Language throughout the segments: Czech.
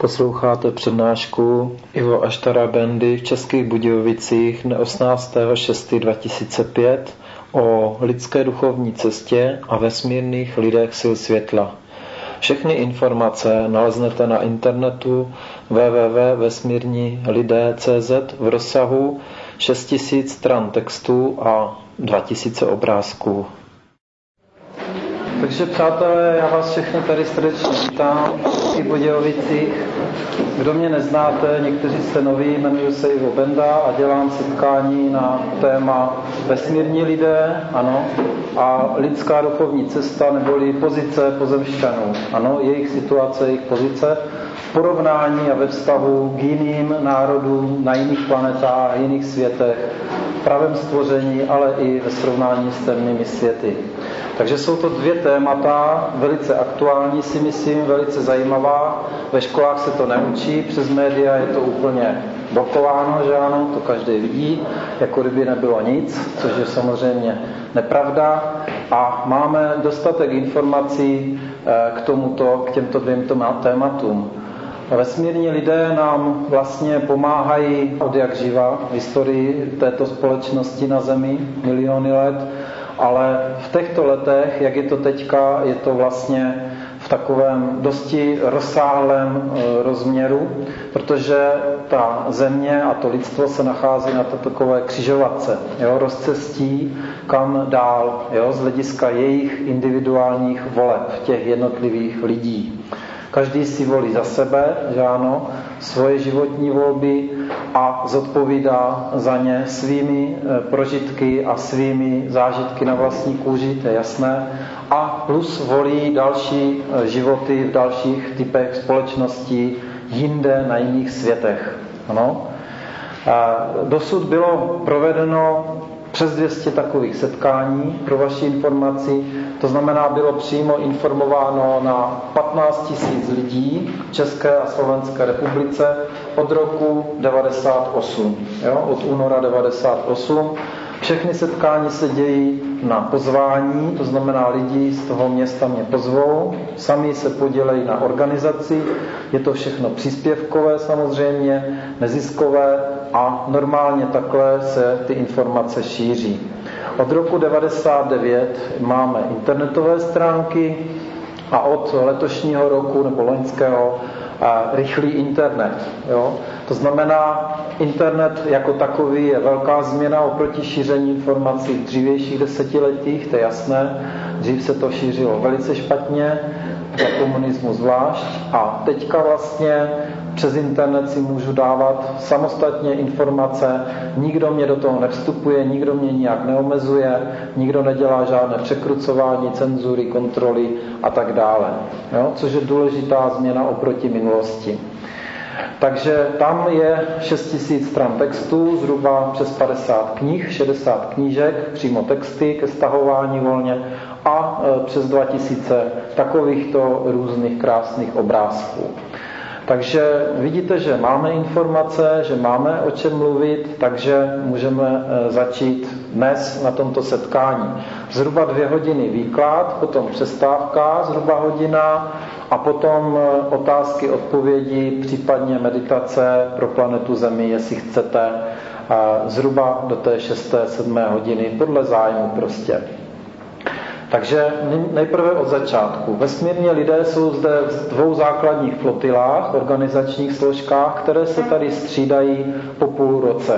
Posloucháte přednášku Ivo Aštara Bendy v Českých Budějovicích dne 18.6.2005 o lidské duchovní cestě a vesmírných lidech sil světla. Všechny informace naleznete na internetu www.vesmírnilidé.cz v rozsahu 6000 stran textu a 2000 obrázků. Takže přátelé, já vás všechny tady srdečně vítám v Budějovicích. Kdo mě neznáte, někteří jste noví, jmenuji se Ivo Benda a dělám setkání na téma vesmírní lidé, ano, a lidská duchovní cesta neboli pozice pozemšťanů, ano, jejich situace, jejich pozice v porovnání a ve vztahu k jiným národům na jiných planetách, jiných světech, v pravém stvoření, ale i ve srovnání s temnými světy. Takže jsou to dvě témata, velice aktuální si myslím, velice zajímavá. Ve školách se to neučí, přes média je to úplně blokováno, že ano, to každý vidí, jako kdyby nebylo nic, což je samozřejmě nepravda. A máme dostatek informací k těmto dvěma tématům. Vesmírní lidé nám vlastně pomáhají od jak živa v historii této společnosti na Zemi, miliony let, ale v těchto letech, jak je to teďka, je to vlastně v takovém dosti rozsáhlém rozměru, protože ta země a to lidstvo se nachází na takové křižovatce, rozcestí kam dál, z hlediska jejich individuálních voleb, těch jednotlivých lidí. Každý si volí za sebe, že ano, svoje životní volby a zodpovídá za ně svými prožitky a svými zážitky na vlastní kůži, to je jasné, a plus volí další životy v dalších typech společností jinde na jiných světech. Ano. Dosud bylo provedeno přes 200 takových setkání, pro vaši informaci, to znamená, bylo přímo informováno na 15 000 lidí v České a Slovenské republice od roku 98, od února 98. Všechny setkání se dějí na pozvání, to znamená, lidi z toho města mě pozvou, sami se podílejí na organizaci, je to všechno příspěvkové samozřejmě, neziskové a normálně takhle se ty informace šíří. Od roku 99 máme internetové stránky a od letošního roku nebo loňského rychlý internet. To znamená, internet jako takový je velká změna oproti šíření informací v dřívějších desetiletích, to je jasné. Dřív se to šířilo velice špatně, za komunismu zvlášť, a teďka vlastně přes internet si můžu dávat samostatně informace, nikdo mě do toho nevstupuje, nikdo mě nijak neomezuje, nikdo nedělá žádné překrucování, cenzury, kontroly a tak dále. Což je důležitá změna oproti minulosti. Takže tam je 6000 stran textů, zhruba přes 50 knih, 60 knížek, přímo texty ke stahování volně a přes 2000 takovýchto různých krásných obrázků. Takže vidíte, že máme informace, že máme o čem mluvit, takže můžeme začít dnes na tomto setkání. Zhruba 2 hodiny výklad, potom přestávka, zhruba hodina a potom otázky, odpovědi, případně meditace pro planetu Zemi, jestli chcete, zhruba do té 6. 7. hodiny, podle zájmu prostě. Takže nejprve od začátku. Vesmírní lidé jsou zde v 2 základních flotilách, organizačních složkách, které se tady střídají po půl roce.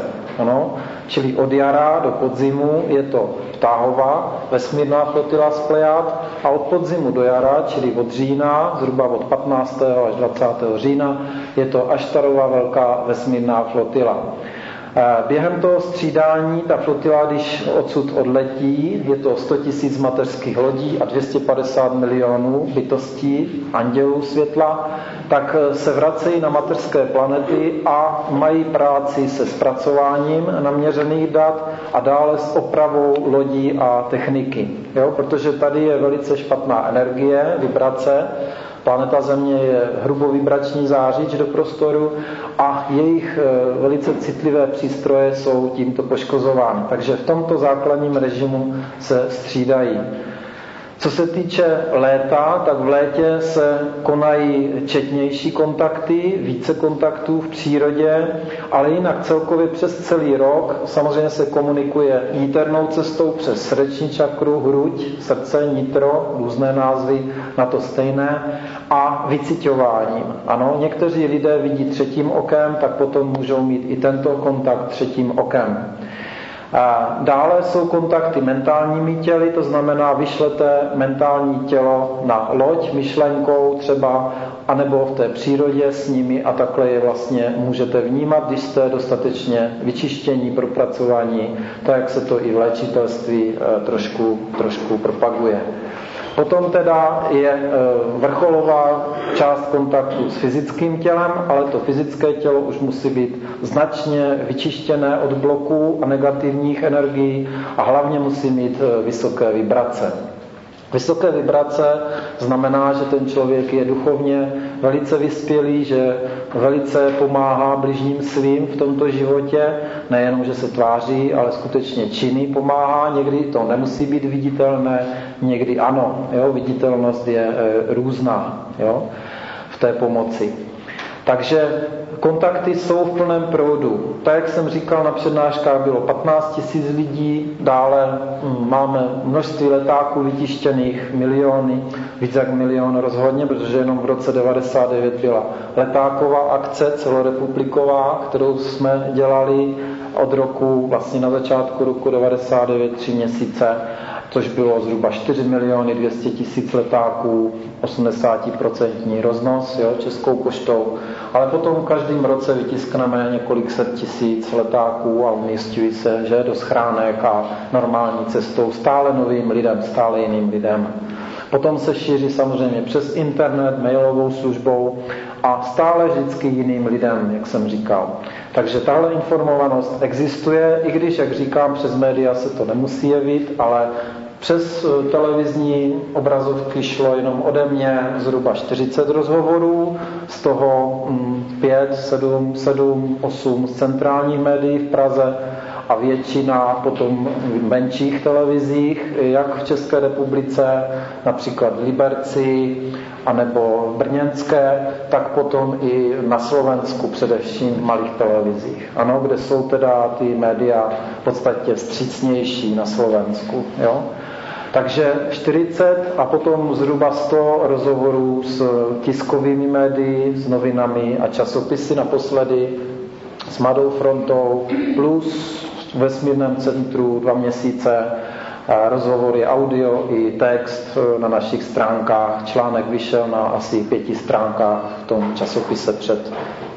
Čili od jara do podzimu je to Ptáhova, vesmírná flotila z Plejád, a od podzimu do jara, čili od října, zhruba od 15. až 20. října, je to Aštarova velká vesmírná flotila. Během toho střídání ta flotila, když odsud odletí, je to 100 000 mateřských lodí a 250 milionů bytostí, andělů světla, tak se vracejí na mateřské planety a mají práci se zpracováním naměřených dat a dále s opravou lodí a techniky. Protože tady je velice špatná energie, vibrace. Planeta Země je hrubovibrační zářič do prostoru a jejich velice citlivé přístroje jsou tímto poškozovány. Takže v tomto základním režimu se střídají. Co se týče léta, tak v létě se konají četnější kontakty, více kontaktů v přírodě, ale jinak celkově přes celý rok samozřejmě se komunikuje niternou cestou přes srdeční čakru, hruď, srdce, nitro, různé názvy na to stejné, a vyciťováním. Ano, někteří lidé vidí třetím okem, tak potom můžou mít i tento kontakt třetím okem. A dále jsou kontakty mentálními těly, to znamená, vyšlete mentální tělo na loď myšlenkou třeba, anebo v té přírodě s nimi a takhle je vlastně můžete vnímat, když jste dostatečně vyčištění, propracování, tak jak se to i v léčitelství trošku propaguje. Potom teda je vrcholová část kontaktu s fyzickým tělem, ale to fyzické tělo už musí být značně vyčištěné od bloků a negativních energií a hlavně musí mít vysoké vibrace. Vysoké vibrace znamená, že ten člověk je duchovně velice vyspělý, že velice pomáhá bližním svým v tomto životě, nejenom, že se tváří, ale skutečně činy pomáhá. Někdy to nemusí být viditelné, někdy ano. Jo? Viditelnost je různá, jo? V té pomoci. Takže kontakty jsou v plném proudu. Tak, jak jsem říkal, na přednáškách bylo 15 000 lidí, dále máme množství letáků vytištěných, miliony, víc jak milion rozhodně, protože jenom v roce 1999 byla letáková akce celorepubliková, kterou jsme dělali od roku, vlastně na začátku roku 1999, 3 měsíce, což bylo zhruba 4 200 000 letáků, 80% roznos, jo, českou poštou. Ale potom v každém roce vytiskneme několik set tisíc letáků a umísťují se, že, do schránek a normální cestou stále novým lidem, stále jiným lidem. Potom se šíří samozřejmě přes internet, mailovou službou a stále vždycky jiným lidem, jak jsem říkal. Takže tahle informovanost existuje, i když, jak říkám, přes média se to nemusí jevit, ale přes televizní obrazovky šlo jenom ode mě zhruba 40 rozhovorů, z toho 5, 7, 8 z centrálních médií v Praze a většina potom v menších televizích, jak v České republice, například v Liberci, anebo v brněnské, tak potom i na Slovensku, především v malých televizích. Ano, kde jsou teda ty média v podstatě vstřícnější na Slovensku. Jo? Takže 40 a potom zhruba 100 rozhovorů s tiskovými médii, s novinami a časopisy naposledy, s Mladou frontou, plus v vesmírném centru 2 měsíce, rozhovory audio i text na našich stránkách. Článek vyšel na asi 5 stránkách v tom časopise před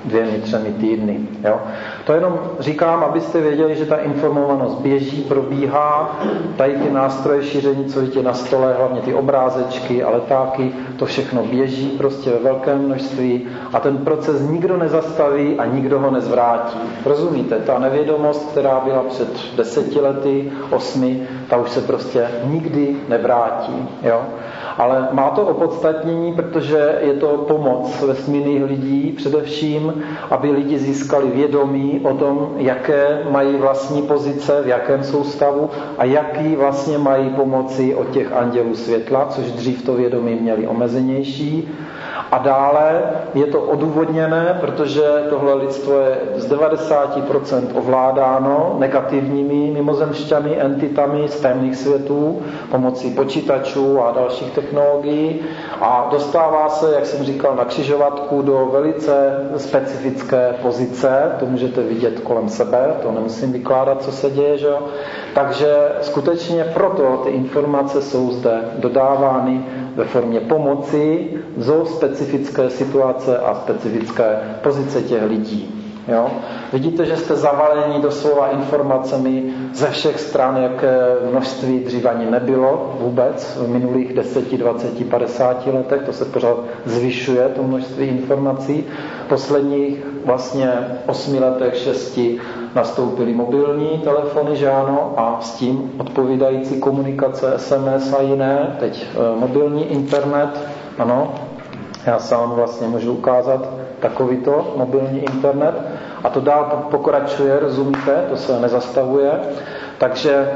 2-3 týdny. Jo? To jenom říkám, abyste věděli, že ta informovanost běží, probíhá. Tady ty nástroje šíření, co vidíte na stole, hlavně ty obrázečky a letáky, to všechno běží prostě ve velkém množství a ten proces nikdo nezastaví a nikdo ho nezvrátí. Rozumíte? Ta nevědomost, která byla před 10 lety, 8, ta už se prostě nikdy nevrátí. Jo? Ale má to opodstatnění, protože je to pomoc vesmírných lidí, především, aby lidi získali vědomí o tom, jaké mají vlastní pozice, v jakém jsou stavu a jaký vlastně mají pomoci od těch andělů světla, což dřív to vědomí měli omezenější. A dále je to odůvodněné, protože tohle lidstvo je z 90% ovládáno negativními mimozemšťany, entitami z temných světů, pomocí počítačů a dalších technologií a dostává se, jak jsem říkal, na křižovatku do velice specifické pozice, to můžete vidět kolem sebe, to nemusím vykládat, co se děje, že jo? Takže skutečně proto ty informace jsou zde dodávány ve formě pomoci do specifické situace a specifické pozice těch lidí. Jo? Vidíte, že jste zavaleni doslova informacemi ze všech stran, jaké množství dřív ani nebylo vůbec v minulých 10, 20, 50 letech, to se pořád zvyšuje, to množství informací. V posledních vlastně 8 letech, 6 nastoupily mobilní telefony, že ano, a s tím odpovídající komunikace, SMS a jiné, teď mobilní internet, ano, já sám vlastně můžu ukázat takovýto mobilní internet a to dál pokračuje, rozumíte, to se nezastavuje. Takže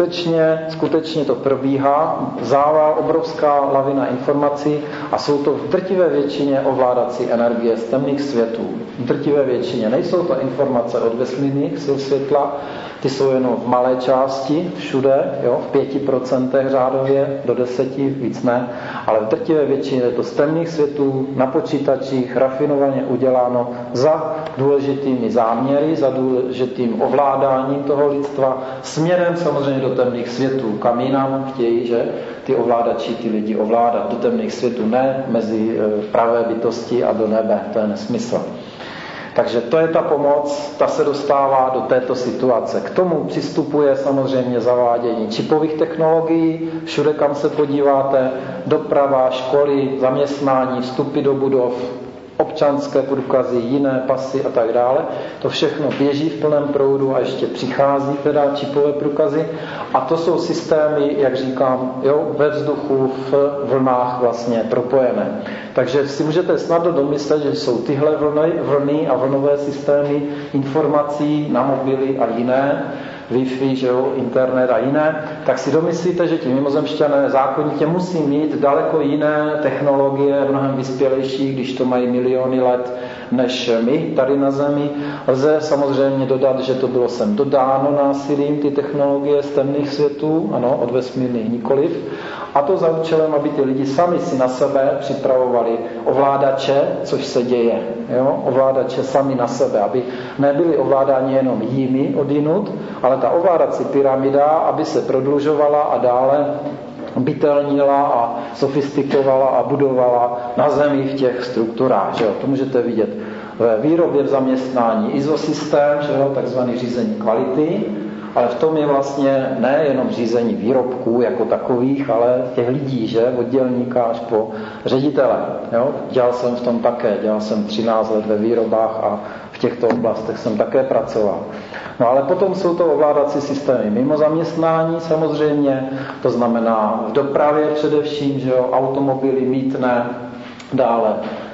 skutečně to probíhá, zával obrovská lavina informací a jsou to v drtivé většině ovládací energie z temných světů. V drtivé většině. Nejsou to informace od vesmírných sil světla, ty jsou jenom v malé části, všude, jo, v 5% řádově, do 10, víc ne, ale v drtivé většině je to z temných světů, na počítačích, rafinovaně uděláno za důležitými záměry, za důležitým ovládáním toho lidstva, směrem samozřejmě do temných světů, kam jinam chtějí, že ty ovládači, ty lidi ovládat do temných světů, ne mezi pravé bytosti a do nebe, to je nesmysl. Takže to je ta pomoc, ta se dostává do této situace. K tomu přistupuje samozřejmě zavádění čipových technologií, všude kam se podíváte, doprava, školy, zaměstnání, vstupy do budov, občanské průkazy, jiné pasy a tak dále. To všechno běží v plném proudu a ještě přichází teda čipové průkazy. A to jsou systémy, jak říkám, jo, ve vzduchu, v vlnách vlastně propojené. Takže si můžete snadno domyslet, že jsou tyhle vlny a vlnové systémy informací na mobily a jiné, Wi-Fi, že jo, internet a jiné, tak si domyslíte, že ti mimozemšťané zákonitě musí mít daleko jiné technologie, mnohem vyspělejší, když to mají miliony let, než my tady na Zemi. Lze samozřejmě dodat, že to bylo sem dodáno násilím, ty technologie z temných světů, ano, od vesmírných nikoliv. A to za účelem, aby ty lidi sami si na sebe připravovali ovládače, což se děje. Jo? Ovládače sami na sebe, aby nebyli ovládáni jenom jimi odinut, ale ta ovládací pyramida, aby se prodlužovala a dále bytelnila a sofistikovala a budovala na Zemi v těch strukturách. Že jo? To můžete vidět ve výrobě, v zaměstnání ISO systém, že jo? Takzvaný řízení kvality, ale v tom je vlastně nejenom řízení výrobků jako takových, ale těch lidí, že? Od dělníka až po ředitele. Jo? Dělal jsem v tom také, dělal jsem 13 let ve výrobách a v těchto oblastech jsem také pracoval. No ale potom jsou to ovládací systémy mimo zaměstnání samozřejmě, to znamená v dopravě především, že jo? Automobily, mýtné, dále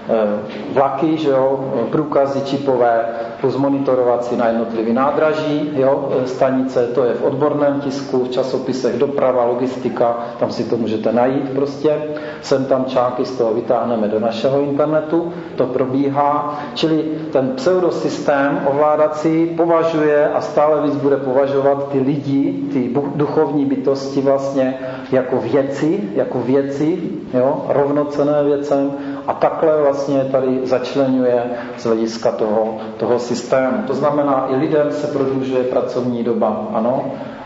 vlaky, že jo, průkazy čipové, plus monitorovací na jednotlivý nádraží, jo, stanice, to je v odborném tisku, v časopisech doprava, logistika, tam si to můžete najít prostě, sem tam články z toho vytáhneme do našeho internetu, to probíhá, čili ten pseudosystém ovládací považuje a stále víc bude považovat ty lidi, ty duchovní bytosti vlastně jako věci, jo, rovnocenné věcem, a takhle vlastně tady začleňuje z hlediska toho systému. To znamená, i lidem se prodlužuje pracovní doba, ano,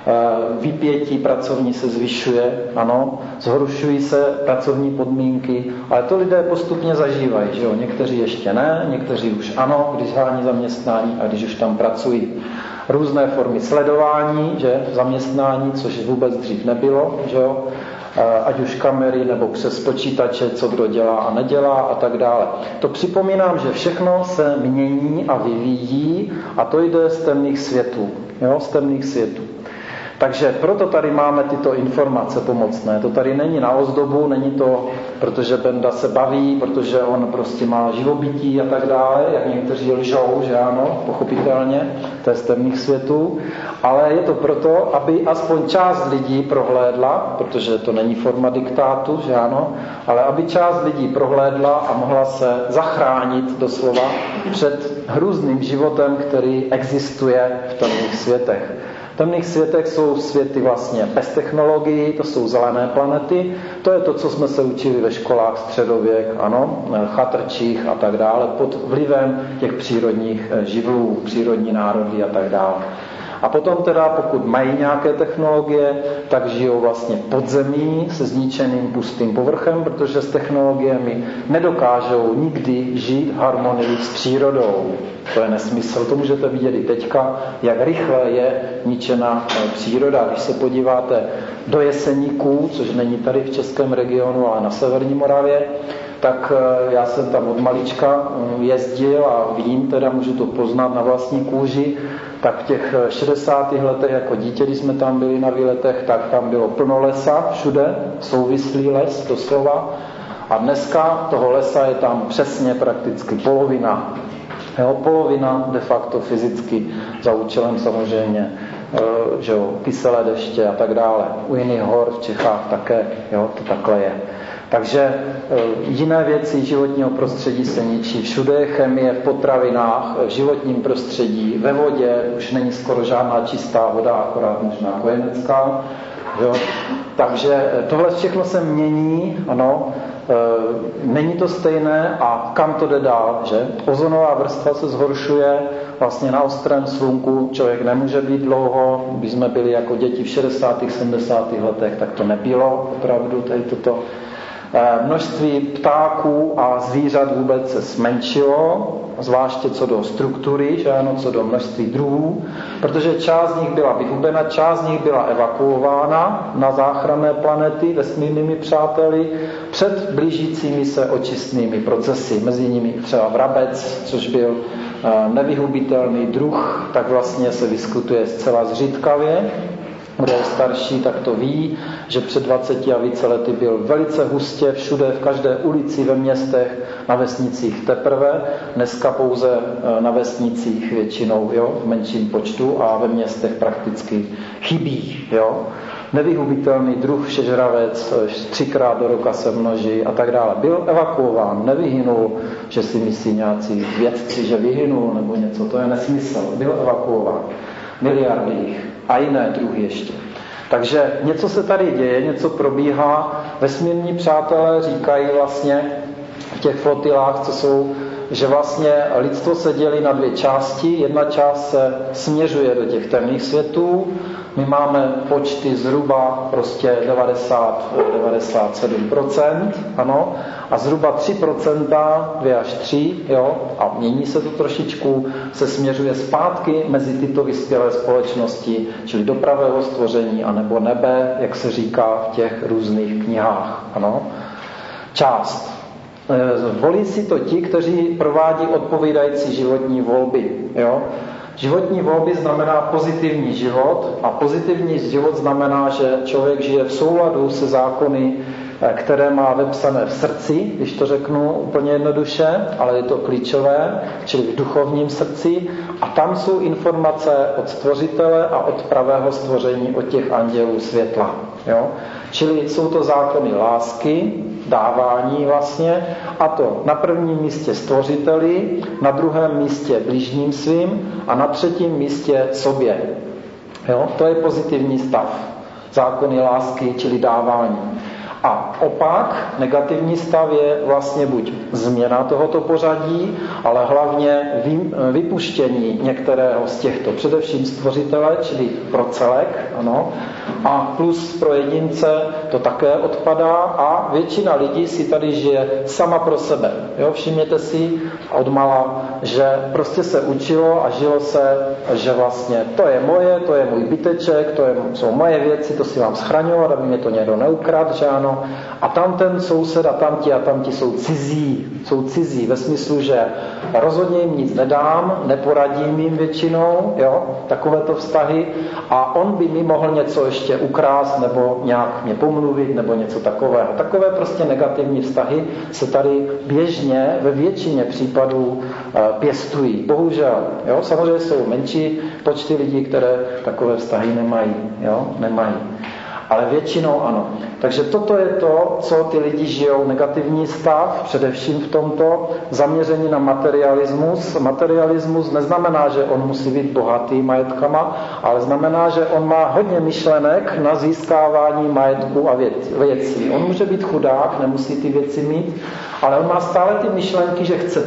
vypětí pracovní se zvyšuje, ano, zhoršují se pracovní podmínky, ale to lidé postupně zažívají, že jo? Někteří ještě ne, někteří už ano, když hání zaměstnání a když už tam pracují. Různé formy sledování, že zaměstnání, což vůbec dřív nebylo, že jo? Ať už kamery nebo přes počítače, co kdo dělá a nedělá a tak dále. To připomínám, že všechno se mění a vyvíjí a to jde z temných světů. Jo? Z temných světů. Takže proto tady máme tyto informace pomocné. To tady není na ozdobu, není to, protože Benda se baví, protože on prostě má živobytí a tak dále, jak někteří lžou, že ano, pochopitelně, to je z temných světů, ale je to proto, aby aspoň část lidí prohlédla, protože to není forma diktátu, že ano, ale aby část lidí prohlédla a mohla se zachránit doslova před hrůzným životem, který existuje v temných světech. V temných světech jsou světy vlastně bez technologií, to jsou zelené planety, to je to, co jsme se učili ve školách středověk, ano, chatrčích a tak dále, pod vlivem těch přírodních živlů, přírodní národy a tak dále. A potom teda, pokud mají nějaké technologie, tak žijou vlastně pod zemí se zničeným pustým povrchem, protože s technologiemi nedokážou nikdy žít v harmonii s přírodou. To je nesmysl. To můžete vidět i teďka, jak rychle je ničena příroda. Když se podíváte do Jeseníků, což není tady v českém regionu, ale na severní Moravě, tak já jsem tam od malička jezdil a vím, teda můžu to poznat na vlastní kůži, tak v těch 60. letech jako dítě, když jsme tam byli na výletech, tak tam bylo plno lesa všude, souvislý les doslova, a dneska toho lesa je tam přesně prakticky polovina. Jo, polovina de facto fyzicky za účelem samozřejmě že jo, kyselé deště a tak dále. U jiných hor v Čechách také, jo, to takhle je. Takže jiné věci životního prostředí se ničí. Všude je chemie, v potravinách, v životním prostředí, ve vodě už není skoro žádná čistá voda, akorát možná kojenecká. Jo? Takže tohle všechno se mění, ano, není to stejné a kam to jde dál, že? Ozonová vrstva se zhoršuje, vlastně na ostrém slunku člověk nemůže být dlouho, když jsme byli jako děti v 60. 70. letech, tak to nebylo opravdu tady toto. Množství ptáků a zvířat vůbec se zmenšilo, zvláště co do struktury, že ano, co do množství druhů, protože část z nich byla vyhubena, část z nich byla evakuována na záchranné planety vesmírnými přáteli před blížícími se očistnými procesy. Mezi nimi třeba vrabec, což byl nevyhubitelný druh, tak vlastně se vyskytuje zcela zřídkavě. Kdo je starší, tak to ví, že před 20 a více lety byl velice hustě všude, v každé ulici, ve městech, na vesnicích teprve. Dneska pouze na vesnicích většinou, jo, v menším počtu a ve městech prakticky chybí. Jo. Nevyhubitelný druh všežravec, 3krát do roka se množí a tak dále. Byl evakuován, nevyhynul, že si myslí nějací vědci, že vyhynul nebo něco, to je nesmysl. Byl evakuován. Miliardy jich a jiné druhy ještě. Takže něco se tady děje, něco probíhá. Vesmírní přátelé říkají vlastně v těch flotilách, co jsou, že vlastně lidstvo se dělí na dvě části. Jedna část se směřuje do těch temných světů. My máme počty zhruba prostě 97%, ano, a zhruba 3%, 2 až 3, jo, a mění se to trošičku, se směřuje zpátky mezi tyto vyspělé společnosti, čili do pravého stvoření, anebo nebe, jak se říká v těch různých knihách, ano. Část. Volí si to ti, kteří provádí odpovídající životní volby, jo. Životní volby znamená pozitivní život a pozitivní život znamená, že člověk žije v souladu se zákony, které má vepsané v srdci, když to řeknu úplně jednoduše, ale je to klíčové, čili v duchovním srdci a tam jsou informace od stvořitele a od pravého stvoření, od těch andělů světla. Jo? Čili jsou to zákony lásky, dávání vlastně, a to na prvním místě stvořiteli, na druhém místě bližním svým a na třetím místě sobě. Jo? To je pozitivní stav. Zákony lásky, čili dávání. A opak, negativní stav je vlastně buď změna tohoto pořadí, ale hlavně vypuštění některého z těchto, především stvořitele, čili pro celek, ano, a plus pro jedince to také odpadá a většina lidí si tady žije sama pro sebe. Jo, všimněte si odmala, že prostě se učilo a žilo se, že vlastně to je moje, to je můj byteček, jsou moje věci, to si mám schraňovat, aby mě to někdo neukradl, že ano. A tam ten soused a tamti jsou cizí ve smyslu, že rozhodně jim nic nedám, neporadím jim většinou, jo, takovéto vztahy a on by mi mohl něco ještě ukrást nebo nějak mě pomluvit nebo něco takového. Takové prostě negativní vztahy se tady běžně ve většině případů pěstují. Bohužel, jo, samozřejmě jsou menší počty lidí, které takové vztahy nemají. Ale většinou ano. Takže toto je to, co ty lidi žijou, negativní stav, především v tomto zaměření na materialismus. Materialismus neznamená, že on musí být bohatý majetkama, ale znamená, že on má hodně myšlenek na získávání majetku a věcí. On může být chudák, nemusí ty věci mít, ale on má stále ty myšlenky, že chce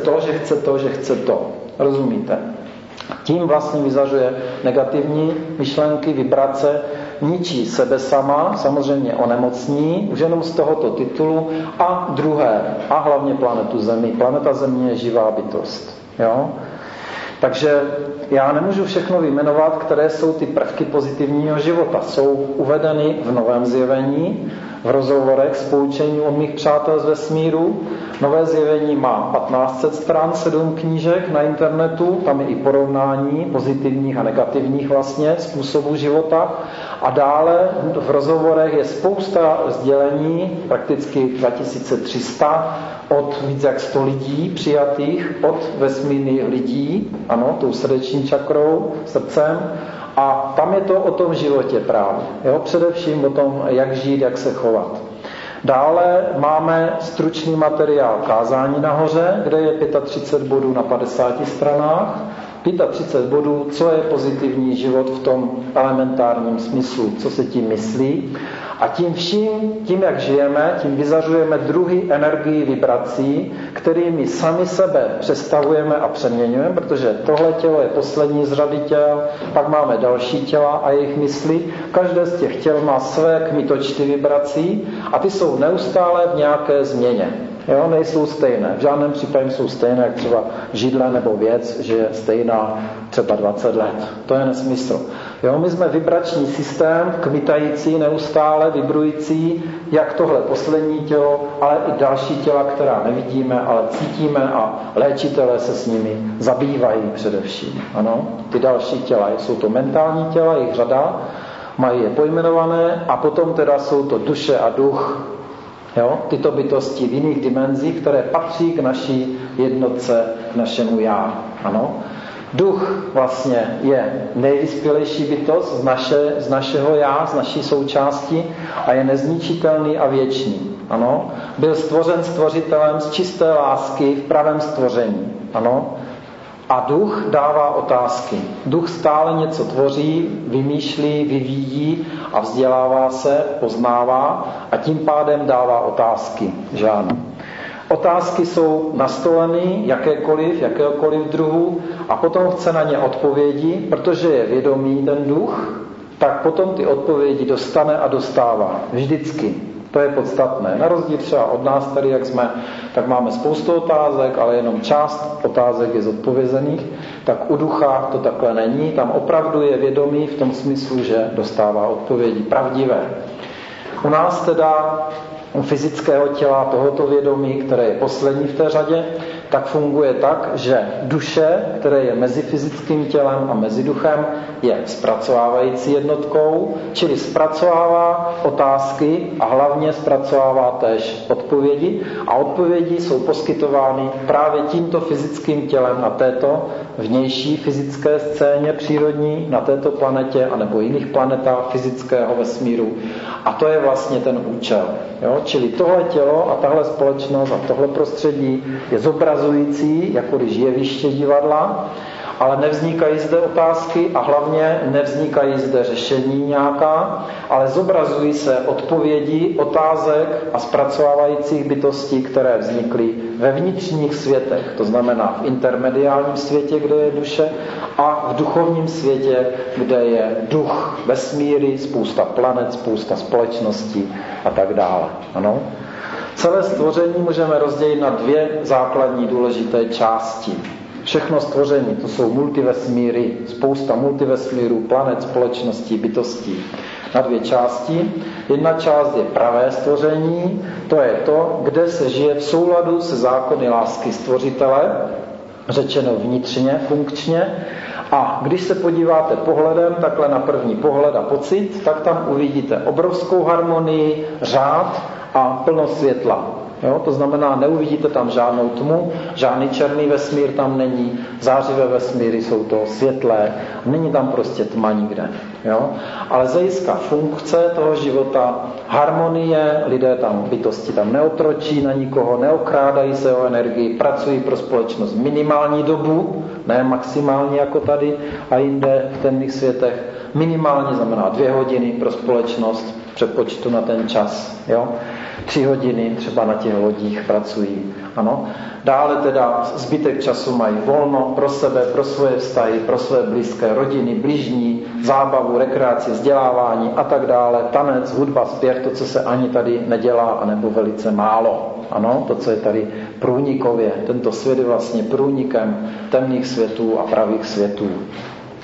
to. Rozumíte? Tím vlastně vyzařuje negativní myšlenky, vibrace, ničí sebe sama, samozřejmě onemocní, už jenom z tohoto titulu, a druhé, a hlavně planetu Zemi. Planeta Země je živá bytost. Jo? Takže já nemůžu všechno vyjmenovat, které jsou ty prvky pozitivního života. Jsou uvedeny v Novém zjevení, v rozhovorech s poučením od mých přátel z vesmíru Nové zjevení má 1500 stran, 7 knížek na internetu, tam je i porovnání pozitivních a negativních vlastně způsobů života. A dále v rozhovorech je spousta sdělení, prakticky 2300, od víc jak 100 lidí přijatých, od vesmírných lidí, ano, tou srdeční čakrou, srdcem. A tam je to o tom životě právě. Jo? Především o tom, jak žít, jak se chovat. Dále máme stručný materiál kázání nahoře, kde je 35 bodů na 50 stranách. 35 bodů, co je pozitivní život v tom elementárním smyslu, co se tím myslí. A tím vším, tím jak žijeme, tím vyzařujeme druhy energií vibrací, kterými sami sebe přestavujeme a přeměňujeme, protože tohle tělo je poslední z řady těl, pak máme další těla a jejich mysli. Každé z těch těl má své kmitočty vibrací a ty jsou neustále v nějaké změně. Jo, nejsou stejné. V žádném případě jsou stejné, jak třeba židle nebo věc, že je stejná třeba 20 let. To je nesmysl. Jo, my jsme vibrační systém, kmitající, neustále vibrující, jak tohle poslední tělo, ale i další těla, která nevidíme, ale cítíme a léčitelé se s nimi zabývají především. Ano, ty další těla, jsou to mentální těla, jejich řada, mají je pojmenované a potom teda jsou to duše a duch, jo? Tyto bytosti v jiných dimenzích, které patří k naší jednotce, k našemu já. Ano? Duch vlastně je nejvyspělejší bytost z našeho já, z naší součásti a je nezničitelný a věčný. Ano? Byl stvořen stvořitelem z čisté lásky v pravém stvoření. Ano? A duch dává otázky. Duch stále něco tvoří, vymýšlí, vyvíjí a vzdělává se, poznává a tím pádem dává otázky. Že ano. Otázky jsou nastoleny jakéhokoliv druhu a potom chce na ně odpovědi, protože je vědomý ten duch, tak potom ty odpovědi dostane a dostává. Vždycky. To je podstatné. Na rozdíl třeba od nás tady, jak jsme, tak máme spoustu otázek, ale jenom část otázek je zodpovězených, tak u ducha to takhle není. Tam opravdu je vědomý v tom smyslu, že dostává odpovědi pravdivé. U nás teda u fyzického těla tohoto vědomí, které je poslední v té řadě, tak funguje tak, že duše, které je mezi fyzickým tělem a mezi duchem, je zpracovávající jednotkou, čili zpracovává otázky a hlavně zpracovává též odpovědi a odpovědi jsou poskytovány právě tímto fyzickým tělem na této vnější fyzické scéně přírodní, na této planetě anebo jiných planetách fyzického vesmíru. A to je vlastně ten účel. Jo? Čili tohle tělo a tahle společnost a tohle prostředí je zobrazující, jako když jeviště divadla, ale nevznikají zde otázky a hlavně nevznikají zde řešení nějaká, ale zobrazují se odpovědi, otázek a zpracovávajících bytostí, které vznikly ve vnitřních světech, to znamená v intermediálním světě, kde je duše, a v duchovním světě, kde je duch, vesmíry, spousta planet, spousta společností a tak dále. Ano? Celé stvoření můžeme rozdělit na dvě základní důležité části. Všechno stvoření, to jsou multivesmíry, spousta multivesmírů, planet, společností, bytostí. Na dvě části. Jedna část je pravé stvoření, to je to, kde se žije v souladu se zákony lásky stvořitele, řečeno vnitřně, funkčně. A když se podíváte pohledem, takhle na první pohled a pocit, tak tam uvidíte obrovskou harmonii, řád a plno světla. Jo, to znamená, neuvidíte tam žádnou tmu, žádný černý vesmír tam není, zářivé vesmíry jsou to světlé, není tam prostě tma nikde. Jo? Ale z hlediska funkce toho života, harmonie, lidé tam, bytosti tam neotročí na nikoho, neokrádají se o energii, pracují pro společnost minimální dobu, ne maximálně jako tady a jinde v temných světech. Minimálně znamená 2 hodiny pro společnost, přepočtu na ten čas. Jo? 3 hodiny třeba na těch lodích pracují. Ano. Dále teda zbytek času mají volno pro sebe, pro svoje vztahy, pro své blízké rodiny, bližní, zábavu, rekreaci, vzdělávání a tak dále. Tanec, hudba, zpěv, to, co se ani tady nedělá, anebo velice málo. Ano, to, co je tady průnikově. Tento svět je vlastně průnikem temných světů a pravých světů.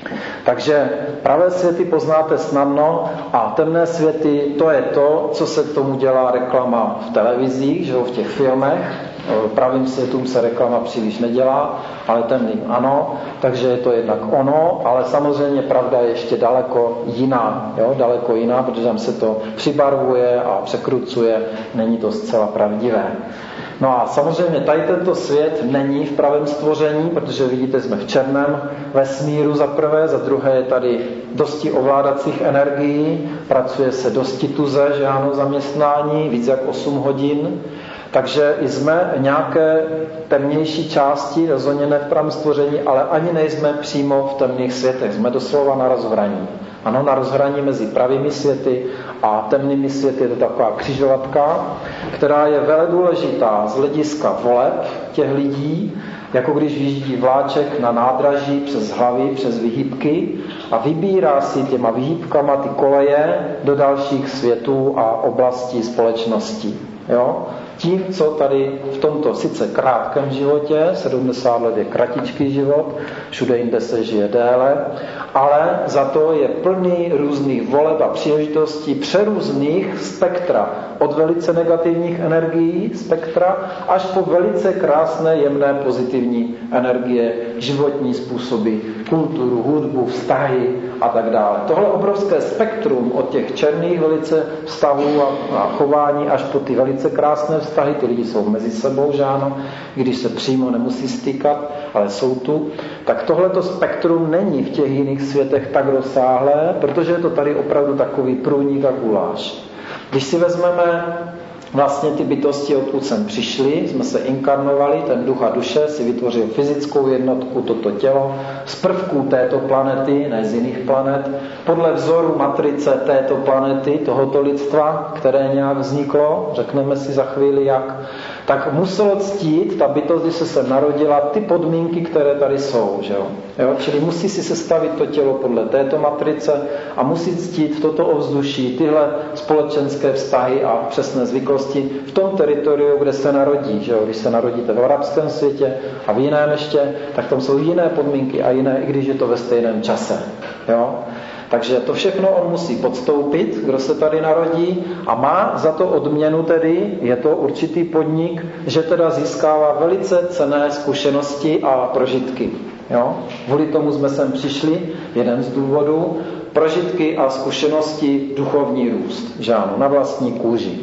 Takže pravé světy poznáte snadno a temné světy, to je to, co se k tomu dělá reklama v televizích, že jo, v těch filmech. Pravým světům se reklama příliš nedělá, ale temným ano, takže je to jednak ono, ale samozřejmě pravda je ještě daleko jiná, protože tam se to přibarvuje a překrucuje, není to zcela pravdivé. No a samozřejmě tady tento svět není v pravém stvoření, protože vidíte, jsme v černém vesmíru za prvé, za druhé je tady dosti ovládacích energií, pracuje se dosti tuze, že ano, zaměstnání, víc jak 8 hodin, takže jsme nějaké temnější části, rozhodně ne v pravém stvoření, ale ani nejsme přímo v temných světech, jsme doslova na rozhraní. Ano, na rozhraní mezi pravými světy a temnými světy je to taková křižovatka, která je velmi důležitá z hlediska voleb těch lidí, jako když vyjíždí vláček na nádraží přes hlavy, přes vyhýbky a vybírá si těma vyhýbkama ty koleje do dalších světů a oblastí společnosti. Jo? Tím, co tady v tomto sice krátkém životě, 70 let je kratičký život, všude jinde se žije déle, ale za to je plný různých voleb a příležitostí přerůzných spektra. Od velice negativních energií spektra až po velice krásné, jemné, pozitivní energie, životní způsoby, kulturu, hudbu, vztahy a tak dále. Tohle obrovské spektrum od těch černých velice vztahů a chování až po ty velice krásné vztahy, ty lidi jsou mezi sebou, že ano, když se přímo nemusí stykat, ale jsou tu, tak tohleto spektrum není v těch jiných světech tak rozsáhlé, protože je to tady opravdu takový průnik a guláš. Když si vezmeme vlastně ty bytosti, odkud sem přišli, jsme se inkarnovali, ten duch a duše si vytvořil fyzickou jednotku, toto tělo, z prvků této planety, ne z jiných planet, podle vzoru matrice této planety, tohoto lidstva, které nějak vzniklo, řekneme si za chvíli jak, tak muselo ctít ta bytost, když se narodila, ty podmínky, které tady jsou. Že jo? Čili musí si sestavit to tělo podle této matrice a musí ctít toto ovzduší, tyhle společenské vztahy a přesné zvyklosti v tom teritoriu, kde se narodí. Že jo? Když se narodíte v arabském světě a v jiném ještě, tak tam jsou jiné podmínky a jiné, i když je to ve stejném čase. Jo? Takže to všechno on musí podstoupit, kdo se tady narodí a má za to odměnu tedy, je to určitý podnik, že teda získává velice cenné zkušenosti a prožitky. Jo? Kvůli tomu jsme sem přišli, jeden z důvodů, prožitky a zkušenosti, duchovní růst, že ano, na vlastní kůži.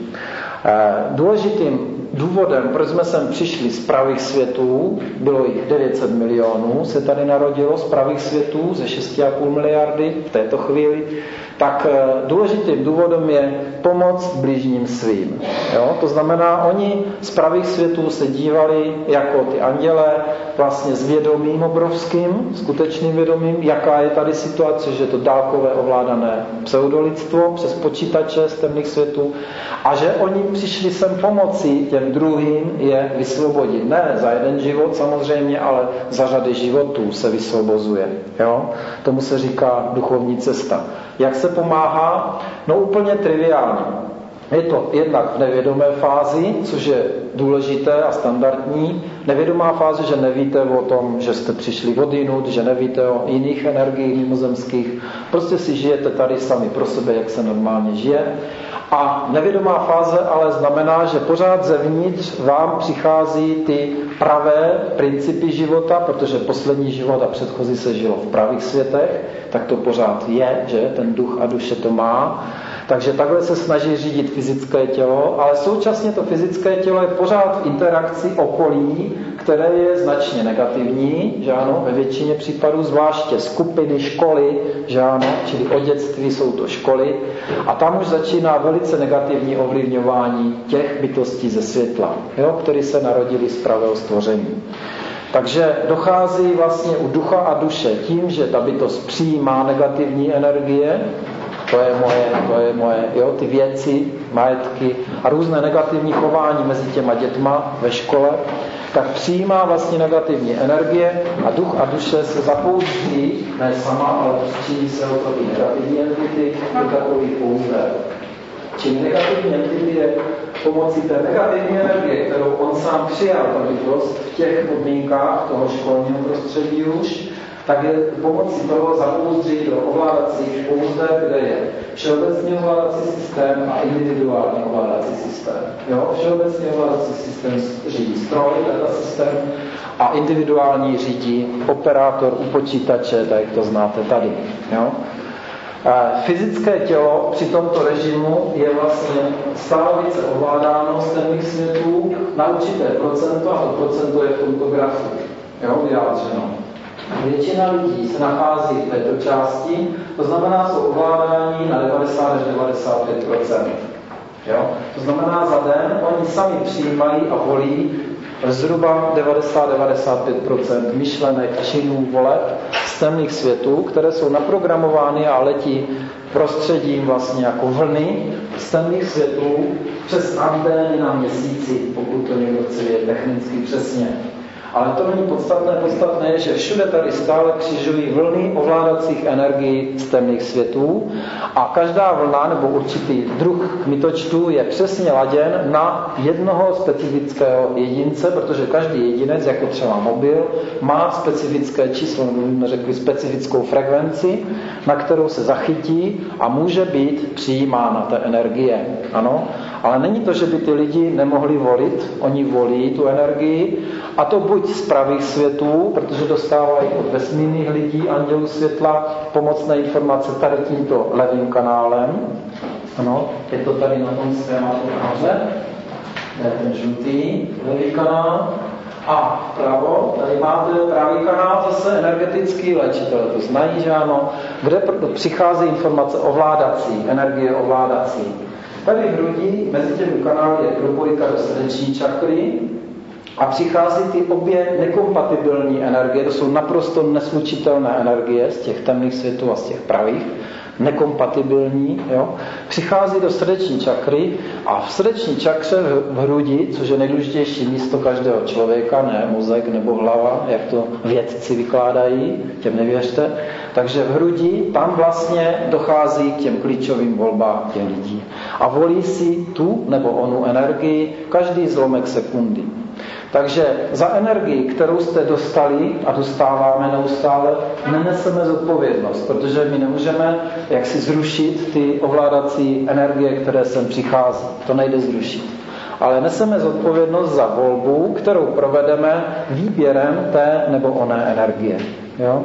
Důležitým důvodem, proč jsme sem přišli z pravých světů, bylo jich 900 milionů, se tady narodilo z pravých světů ze 6,5 miliardy v této chvíli, tak důležitým důvodem je pomoc blížním svým. Jo? To znamená, oni z pravých světů se dívali jako ty andělé, vlastně s vědomím obrovským, skutečným vědomím, jaká je tady situace, že je to dálkové ovládané pseudolidstvo přes počítače z temných světů a že oni přišli sem pomoci těm druhým je vysvobodit. Ne za jeden život samozřejmě, ale za řady životů se vysvobozuje. Jo? Tomu se říká duchovní cesta. Jak se pomáhá? No úplně triviálně. Je to jednak v nevědomé fázi, což je důležité a standardní. Nevědomá fáze, že nevíte o tom, že jste přišli odjinud, že nevíte o jiných energiích mimozemských. Prostě si žijete tady sami pro sebe, jak se normálně žije. A nevědomá fáze ale znamená, že pořád zevnitř vám přichází ty pravé principy života, protože poslední život a předchozí se žilo v pravých světech, tak to pořád je, že ten duch a duše to má. Takže takhle se snaží řídit fyzické tělo, ale současně to fyzické tělo je pořád v interakci okolí, které je značně negativní, že ano, ve většině případů, zvláště skupiny, školy, že ano, čili od dětství jsou to školy, a tam už začíná velice negativní ovlivňování těch bytostí ze světla, jo, které se narodili z pravého stvoření. Takže dochází vlastně u ducha a duše tím, že ta bytost přijímá negativní energie, to je moje, jo, ty věci, majetky a různé negativní chování mezi těma dětma ve škole, tak přijímá vlastně negativní energie a duch a duše se zapouští, ne sama, ale přijímí se o ty negativní entity do takových pouze. Čili negativní entity je pomocí té negativní energie, kterou on sám přijal, ta bytost v těch podmínkách toho školního prostředí už, tak je pomocí toho zapouzdří do ovládacích pouzdek, kde je všeobecný ovládací systém a individuální ovládací systém. Jo? Všeobecný ovládací systém řídí stroj, data systém, a individuální řídí operátor u počítače, tak jak to znáte tady. Jo? Fyzické tělo při tomto režimu je vlastně stále více ovládáno z temných světů na určité procento, a to procento je v tomto grafu, jo, vyjádřeno. Většina lidí se nachází v této části, to znamená, jsou ovládáni na 90 až 95%. Jo? To znamená, za den oni sami přijímají a volí zhruba 90-95% myšlenek, činů, voleb z temných světů, které jsou naprogramovány a letí prostředím vlastně jako vlny z temných světů přes antény na měsíci, pokud to někdo chce vědět technicky přesně. Ale to není podstatné. Podstatné je, že všude tady stále křižují vlny ovládacích energií z temných světů a každá vlna nebo určitý druh kmitočtu je přesně laděn na jednoho specifického jedince, protože každý jedinec, jako třeba mobil, má specifické číslo, nebo řekli specifickou frekvenci, na kterou se zachytí a může být přijímána ta energie. Ano? Ale není to, že by ty lidi nemohli volit, oni volí tu energii, a to buď z pravých světů, protože dostávají od vesmírných lidí, andělů světla, pomocné informace tady tímto levým kanálem. Ano, je to tady na tom schématu nahoře. Je ten žlutý levý kanál. A vpravo, tady máte pravý kanál, zase energetický léčitel, to znají, že ano, kde přichází informace ovládací, energie ovládací. Tady v hrudi mezi těmi kanály je propojka do srdeční čakry a přichází ty obě nekompatibilní energie, to jsou naprosto neslučitelné energie z těch temných světů a z těch pravých, nekompatibilní, jo? Přichází do srdeční čakry a v srdeční čakře v hrudi, což je nejdůležitější místo každého člověka, ne mozek nebo hlava, jak to vědci vykládají, těm nevěřte, takže v hrudi tam vlastně dochází k těm klíčovým volbám těch lidí. A volí si tu nebo onu energii každý zlomek sekundy. Takže za energii, kterou jste dostali a dostáváme neustále, neneseme zodpovědnost, protože my nemůžeme jaksi zrušit ty ovládací energie, které sem přichází. To nejde zrušit. Ale neseme zodpovědnost za volbu, kterou provedeme výběrem té nebo oné energie. Jo?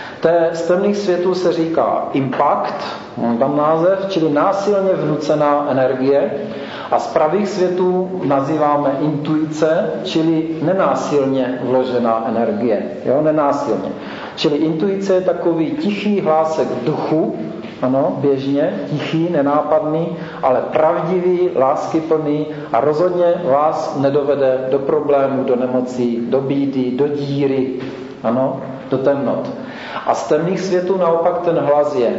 Z temných světů se říká impact, tam název, čili násilně vnucená energie, a z pravých světů nazýváme intuice, čili nenásilně vložená energie. Jo, nenásilně. Čili intuice je takový tichý hlásek v duchu, ano, běžně, tichý, nenápadný, ale pravdivý, láskyplný a rozhodně vás nedovede do problémů, do nemocí, do bídy, do díry, ano, do temnot. A z temných světů naopak ten hlas je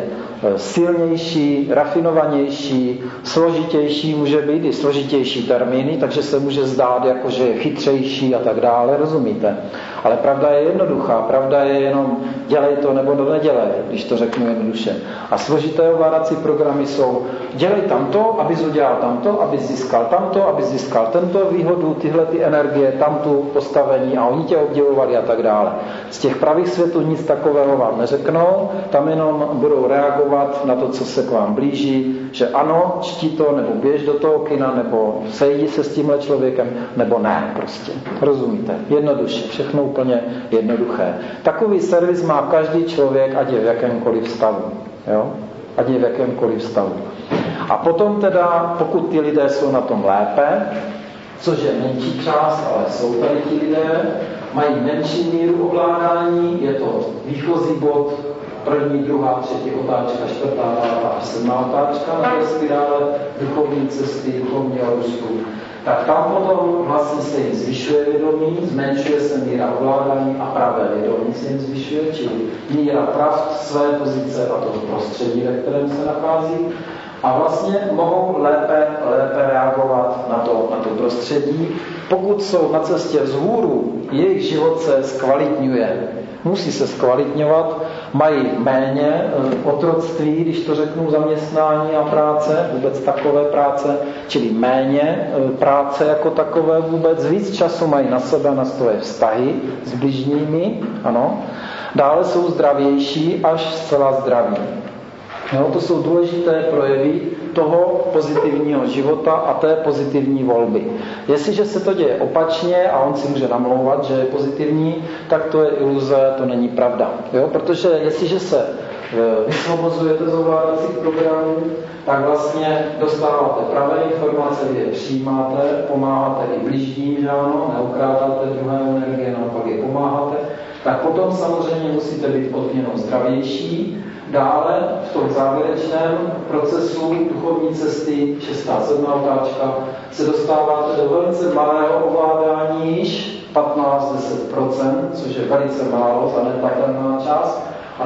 silnější, rafinovanější, složitější, může být i složitější termíny, takže se může zdát, jako že je chytřejší a tak dále, rozumíte? Ale pravda je jednoduchá, pravda je jenom dělej to nebo nedělej, když to řeknu jednoduše. A složité ovládací programy jsou dělej tamto, abys udělal tamto, abys získal tamto, abys získal tento výhodu, tyhle ty energie, tamtu postavení a oni tě obdivovali a tak dále. Z těch pravých světů nic takového vám neřeknou, tam jenom budou reagovat na to, co se k vám blíží, že ano, čti to, nebo běž do toho kina, nebo sejdi se s tímhle člověkem, nebo ne prostě. Rozumíte? Jednoduše, všechno úplně jednoduché. Takový servis má každý člověk, ať je v jakémkoliv stavu. Jo? Ať je v jakémkoliv stavu. A potom teda, pokud ty lidé jsou na tom lépe, což je menší část, ale jsou tady ti lidé, mají menší míru ovládání, je to výchozí bod, první, druhá, třetí otáčka, čtvrtá, pátá a sedmá otáčka na té spirále duchovní cesty, duchovního růstu. Tak tam potom vlastně se jim zvyšuje vědomí, zmenšuje se míra ovládání a pravé vědomí se jim zvyšuje, čili míra pravd své pozice a toho prostředí, ve kterém se nachází. A vlastně mohou lépe reagovat na to prostředí. Pokud jsou na cestě vzhůru, jejich život se zkvalitňuje. Musí se zkvalitňovat, mají méně otroctví, když to řeknu, zaměstnání a práce, vůbec takové práce, čili méně práce jako takové vůbec, víc času mají na sebe, na svoje vztahy s bližními, ano. Dále jsou zdravější až zcela zdraví. Jo, to jsou důležité projevy toho pozitivního života a té pozitivní volby. Jestliže se to děje opačně a on si může namlouvat, že je pozitivní, tak to je iluze, to není pravda. Jo? Protože jestliže se vysvobozujete z ovládacích programů, tak vlastně dostáváte pravé informace, vy je přijímáte, pomáháte i bližním, že ano, neokrádáte druhé energie, naopak je pomáháte, tak potom samozřejmě musíte být odměnou zdravější. Dále v tom závěrečném procesu duchovní cesty, 6. otáčka, se dostáváte do velice malého ovládání, již 15-10%, což je velice málo, zanedbatelná část, a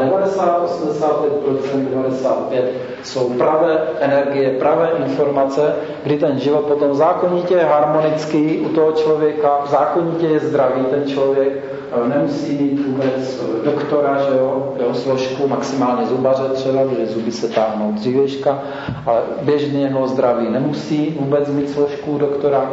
90-85% jsou pravé energie, pravé informace, kdy ten život potom zákonitě je harmonický u toho člověka, zákonitě je zdravý ten člověk, nemusí mít vůbec doktora, že jo, složku, maximálně zubaře třeba, protože zuby se táhnou dřívějška, ale běžného zdraví nemusí vůbec mít složku doktora.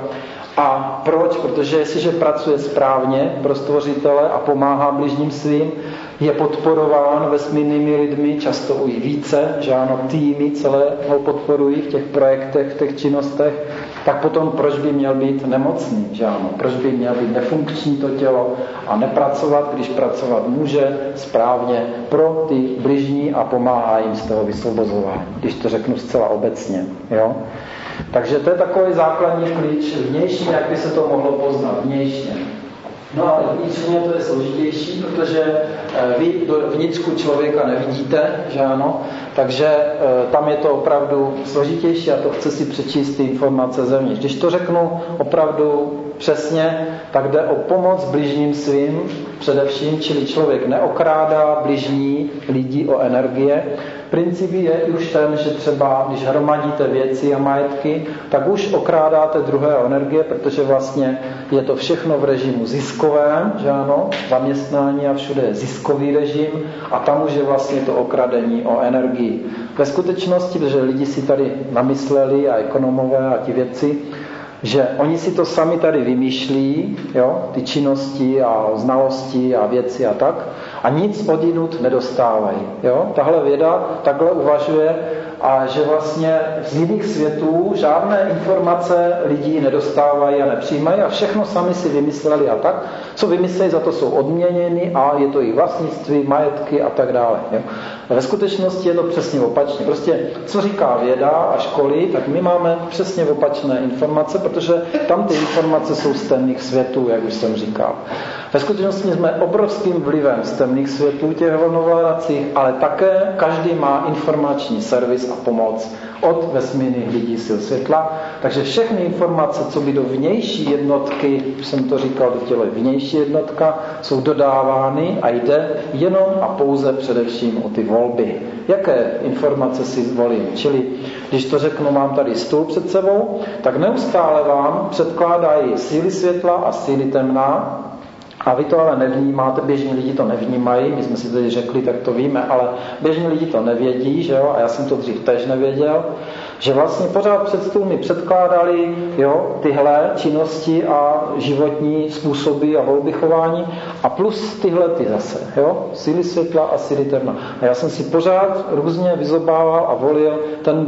A proč? Protože jestliže pracuje správně pro stvořitele a pomáhá bližním svým, je podporován vesmírnými lidmi, často i více, že ano, týmy celé ho podporují v těch projektech, v těch činnostech, tak potom proč by měl být nemocný, že ano? Proč by měl být nefunkční to tělo a nepracovat, když pracovat může správně pro ty bližní a pomáhá jim z toho vysvobozování, když to řeknu zcela obecně. Jo? Takže to je takový základní klíč vnější, jak by se to mohlo poznat vnějšně. No ale vnitřně to je složitější, protože vy do vnitřku člověka nevidíte, že ano, takže tam je to opravdu složitější a to chce si přečíst ty informace zevnitř. Když to řeknu opravdu přesně, tak jde o pomoc bližním svým především, čili člověk neokrádá bližní lidi o energie. Princip je už ten, že třeba když hromadíte věci a majetky, tak už okrádáte druhé o energie, protože vlastně je to všechno v režimu ziskovém, že ano, zaměstnání a všude je ziskový režim a tam už je vlastně to okradení o energii. Ve skutečnosti, protože lidi si tady namysleli a ekonomové a ti věci, že oni si to sami tady vymýšlí, jo, ty činnosti a znalosti a věci a tak, a nic odinut nedostávají. Jo. Tahle věda takhle uvažuje a že vlastně z jiných světů žádné informace lidí nedostávají a nepřijímají a všechno sami si vymysleli a tak. Co vymyslejí, za to jsou odměněni a je to i vlastnictví, majetky a tak dále. Jo. A ve skutečnosti je to přesně opačně. Prostě co říká věda a školy, tak my máme přesně opačné informace, protože tam ty informace jsou z temných světů, jak už jsem říkal. Ve skutečnosti jsme obrovským vlivem z temných světů těch rovnovládacích, ale také každý má informační servis a pomoc od vesmírných lidí sil světla. Takže všechny informace, co by do vnější jednotky, už jsem to říkal, do těle vnější jednotka, jsou dodávány a jde jenom a pouze především o ty volby. Jaké informace si zvolím? Čili, když to řeknu, mám tady stůl před sebou, tak neustále vám předkládají síly světla a síly temná, a vy to ale nevnímáte, běžní lidi to nevnímají, my jsme si tady řekli, tak to víme, ale běžní lidi to nevědí, že jo, a já jsem to dřív též nevěděl, že vlastně pořád před stůl mi předkládali, jo, tyhle činnosti a životní způsoby a volby chování a plus tyhle ty zase, jo, síly světla a síly temna. A já jsem si pořád různě vyzobával a volil ten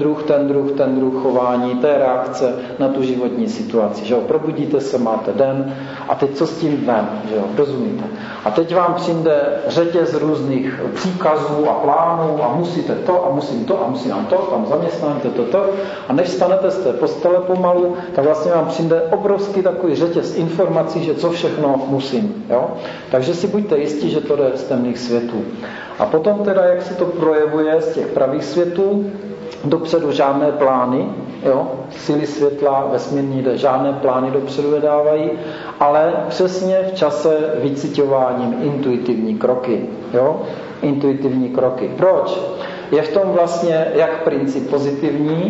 druh chování, té reakce na tu životní situaci, že jo, probudíte se, máte den a teď co s tím dnem, že jo, rozumíte. A teď vám přijde řetěz různých příkazů a plánů a musíte to a musím to a musím nám to, tam zaměstnáte to. A než stanete z té postele pomalu, tak vlastně vám přijde obrovský takový řetěz informací, že co všechno musím. Jo? Takže si buďte jistí, že to jde z temných světů. A potom teda, jak se to projevuje z těch pravých světů, dopředu žádné plány, jo? Síly světla vesmírní žádné plány dopředu nedávají, ale přesně v čase vyciťováním intuitivní kroky. Jo? Intuitivní kroky. Proč? Je v tom vlastně jak princip pozitivní,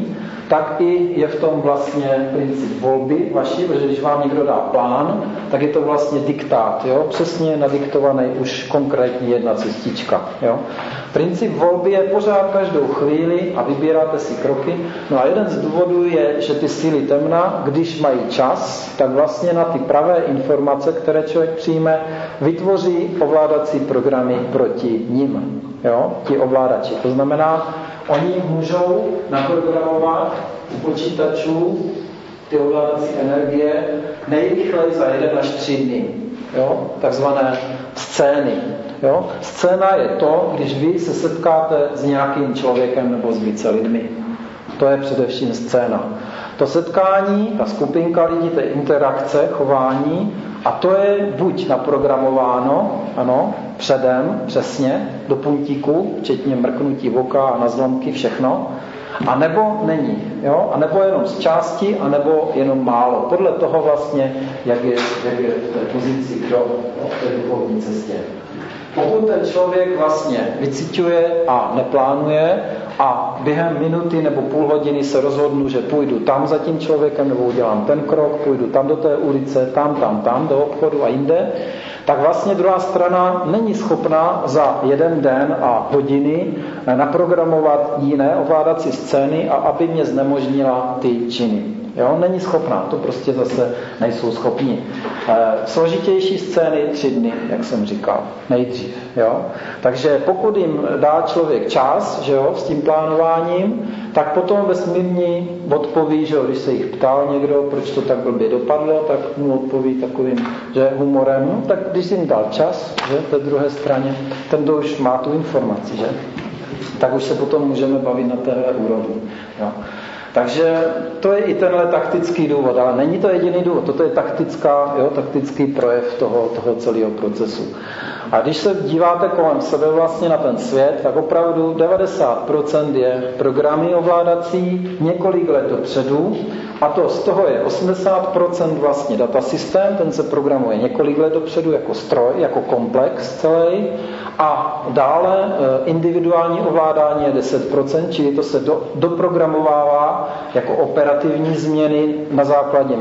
tak i je v tom vlastně princip volby vaší, protože když vám někdo dá plán, tak je to vlastně diktát, jo? Přesně nadiktovaný už konkrétní jedna cestička. Jo? Princip volby je pořád každou chvíli a vybíráte si kroky. No a jeden z důvodů je, že ty síly temna, když mají čas, tak vlastně na ty pravé informace, které člověk přijme, vytvoří ovládací programy proti nim. Jo? Ti ovládači. To znamená, oni můžou naprogramovat u počítačů ty ovládací energie nejrychleji za 1 až 3 dny. Jo? Takzvané scény. Jo? Scéna je to, když vy se setkáte s nějakým člověkem nebo s více lidmi. To je především scéna. To setkání, ta skupinka lidí, to je interakce, chování, a to je buď naprogramováno, ano, předem, přesně, do puntíku, včetně mrknutí oka a na zlomky, všechno, a nebo není, jo? A nebo jenom z části, a nebo jenom málo. Podle toho vlastně, jak je v té pozici, kdo v té duchovní cestě. Pokud ten člověk vlastně vyciťuje a neplánuje a během minuty nebo půl hodiny se rozhodnu, že půjdu tam za tím člověkem nebo udělám ten krok, půjdu tam do té ulice, tam, do obchodu a jinde, tak vlastně druhá strana není schopná za 1 den a hodiny naprogramovat jiné ovládací scény a aby mě znemožnila ty činy. Jo? Není schopná, to prostě zase nejsou schopni. Složitější scény 3 dny, jak jsem říkal, nejdřív. Jo? Takže pokud jim dá člověk čas, že jo, s tím plánováním, tak potom vesmírní odpoví, že jo, když se jich ptal někdo, proč to tak blbě dopadlo, tak mu odpoví takovým, že humorem, no, tak když jim dal čas, že, té druhé straně, ten, kdo už má tu informaci, že, tak už se potom můžeme bavit na téhle úrovni. Jo. Takže to je i tenhle taktický důvod, ale není to jediný důvod, toto je taktický projev toho celého procesu. A když se díváte kolem sebe vlastně na ten svět, tak opravdu 90% je programy ovládací několik let dopředu, a to z toho je 80% vlastně datasystém, ten se programuje několik let dopředu jako stroj, jako komplex celý, a dále individuální ovládání je 10%, čili to se doprogramovává jako operativní změny na základě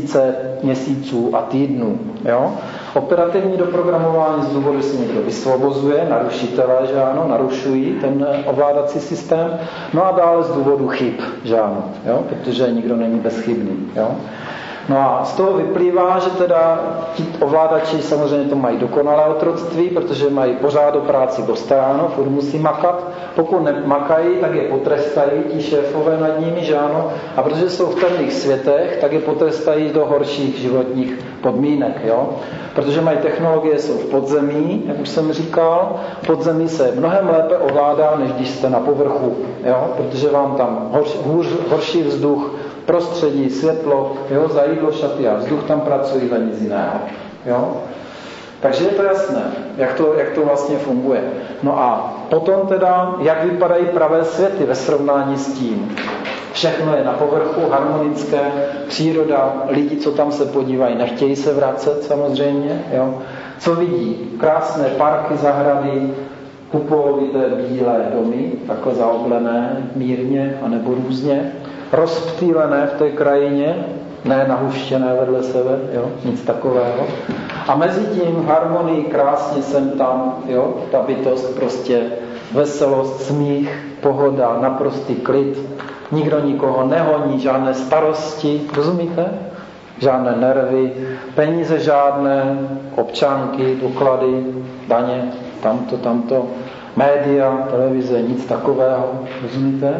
měsíců a týdnů. Jo? Operativní doprogramování z důvodu, že se někdo vysvobozuje, narušitelé, že ano, narušují ten ovládací systém, no a dále z důvodu chyb, že ano, jo? Protože nikdo není bezchybný. Jo? No a z toho vyplývá, že teda ti ovládači samozřejmě to mají dokonalé otroctví, protože mají pořád do práci postaráno, furt musí makat. Pokud nemakají, tak je potrestají ti šéfové nad nimi, že ano. A protože jsou v temných světech, tak je potrestají do horších životních podmínek, jo. Protože mají technologie, jsou v podzemí, jak už jsem říkal. V podzemí se mnohem lépe ovládá, než když jste na povrchu, jo. Protože vám tam horší vzduch, prostředí, světlo, jo, za jídlo, šaty a vzduch tam pracují, za nic jiného. Jo? Takže je to jasné, jak to vlastně funguje. No a potom teda, jak vypadají pravé světy ve srovnání s tím. Všechno je na povrchu, harmonické, příroda, lidi, co tam se podívají, nechtějí se vracet samozřejmě. Jo? Co vidí? Krásné parky, zahrady, kupolovité bílé domy, takhle zaoblené mírně anebo různě, rozptýlené v té krajině, ne nahuštěné vedle sebe, jo, nic takového. A mezi tím v harmonii krásně sem tam, jo, ta bytost prostě veselost, smích, pohoda, naprostý klid, nikdo nikoho nehoní, žádné starosti, rozumíte? Žádné nervy, peníze žádné, občanky, doklady, daně, tamto, média, televize, nic takového, rozumíte?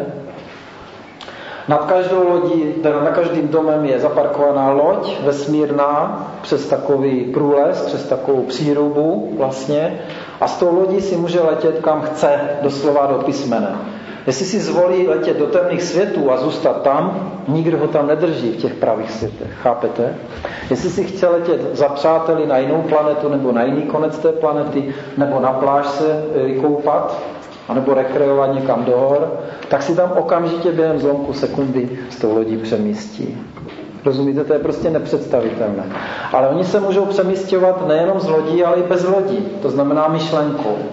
Nad každou lodí, nad každým domem je zaparkovaná loď vesmírná přes takový průles, přes takovou přírubu vlastně, a s tou lodí si může letět kam chce, doslova do písmene. Jestli si zvolí letět do temných světů a zůstat tam, nikdo ho tam nedrží v těch pravých světech, chápete? Jestli si chce letět za přáteli na jinou planetu nebo na jiný konec té planety, nebo na pláž se vykoupat, anebo rekreovat někam do hor, tak si tam okamžitě během zlomku sekundy s tou lodí přemístí. Rozumíte, to je prostě nepředstavitelné. Ale oni se můžou přemístěvat nejenom z lodí, ale i bez lodí. To znamená myšlenkou.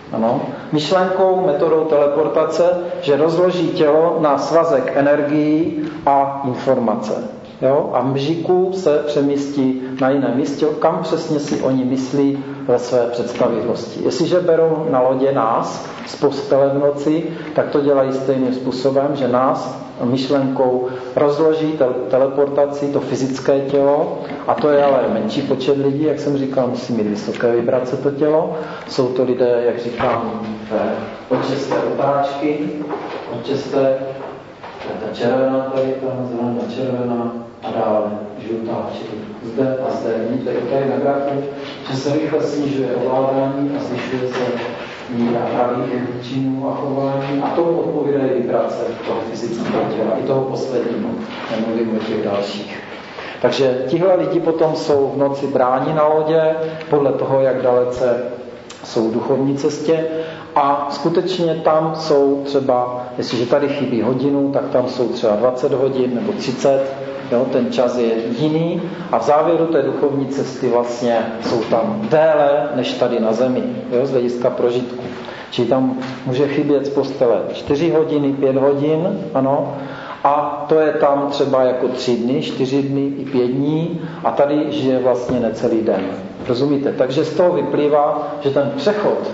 Ano. Myšlenkou, metodou teleportace, že rozloží tělo na svazek energií a informace. Jo? A v mžiku se přemístí na jiné místě, kam přesně si oni myslí ve své představivnosti. Jestliže berou na lodě nás z postele v noci, tak to dělají stejným způsobem, že nás myšlenkou rozloží teleportací to fyzické tělo, a to je ale menší počet lidí, jak jsem říkal, musí mít vysoké vibrace to tělo. Jsou to lidé, jak říkám, očesté otáčky, očesté, ta červená tady, ta zelená červená a dále žlutá, čili zde a zde. Vidíte tady na grafu, že se rychle snižuje ovládání a zvyšuje se míra pravých činů a chování, a tomu odpovídají vibrace toho fyzického těla, i toho posledního, nemluvím o těch dalších. Takže tihle lidi potom jsou v noci bráni na lodě, podle toho, jak dalece jsou v duchovní cestě, a skutečně tam jsou třeba, jestliže tady chybí hodinu, tak tam jsou třeba 20 hodin nebo 30, jo, ten čas je jiný, a v závěru té duchovní cesty vlastně jsou tam déle než tady na zemi, jo, z hlediska prožitku. Čili tam může chybět z postele 4 hodiny, 5 hodin, ano, a to je tam třeba jako 3 dny, 4 dny i 5 dní, a tady žije vlastně necelý den. Rozumíte? Takže z toho vyplývá, že ten přechod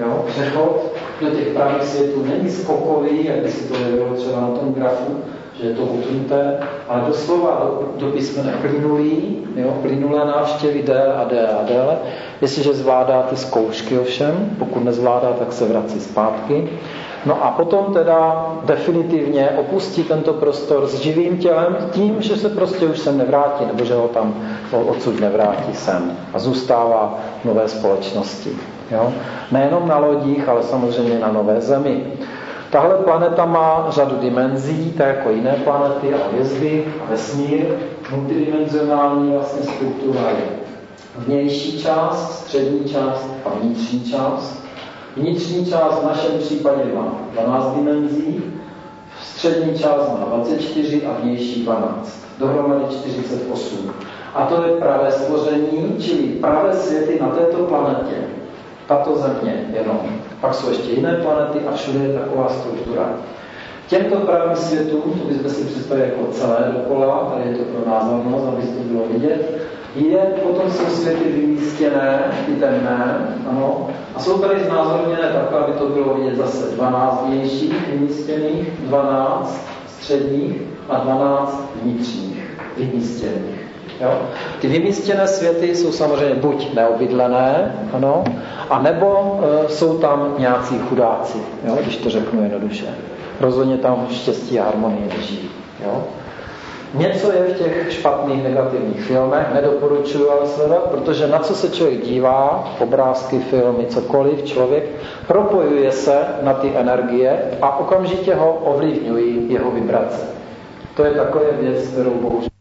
do těch pravých světů není skokový, jak by si to jevilo třeba na tom grafu, že je to utnuté, ale doslova do písmene plynulé návštěvy déle a déle a déle. Jestliže zvládá ty zkoušky ovšem, pokud nezvládá, tak se vrací zpátky. No a potom teda definitivně opustí tento prostor s živým tělem tím, že se prostě už sem nevrátí, nebo že ho tam odsud nevrátí sem a zůstává v nové společnosti. Jo? Nejenom na lodích, ale samozřejmě na nové zemi. Tahle planeta má řadu dimenzí, tak jako jiné planety a hvězdy a vesmír. Multidimenzionální vlastně struktura je vnější část, střední část a vnitřní část. Vnitřní část v našem případě má 12 dimenzí, střední část má 24 a vnější 12. Dohromady 48. A to je pravé stvoření, čili pravé světy na této planetě. Tato země jenom. Pak jsou ještě jiné planety a všude je taková struktura. Těmto pravým světům, to bychom si představili jako celé dokola, tady je to pro názornost, aby to bylo vidět, potom jsou světy vymístěné, ty temné, ano, a jsou tady znázorněné tak, aby to bylo vidět zase 12 vnějších vymístěných, 12 středních a 12 vnitřních vymístěných. Jo? Ty vymístěné světy jsou samozřejmě buď neobydlené, ano, a nebo jsou tam nějací chudáci, jo? Když to řeknu jednoduše. Rozhodně tam štěstí a harmonie nežijí. Jo? Něco je v těch špatných negativních filmech, nedoporučuji ale sledovat, protože na co se člověk dívá, obrázky, filmy, cokoliv, člověk propojuje se na ty energie a okamžitě ho ovlivňují jeho vibrace. To je taková věc, kterou bohužel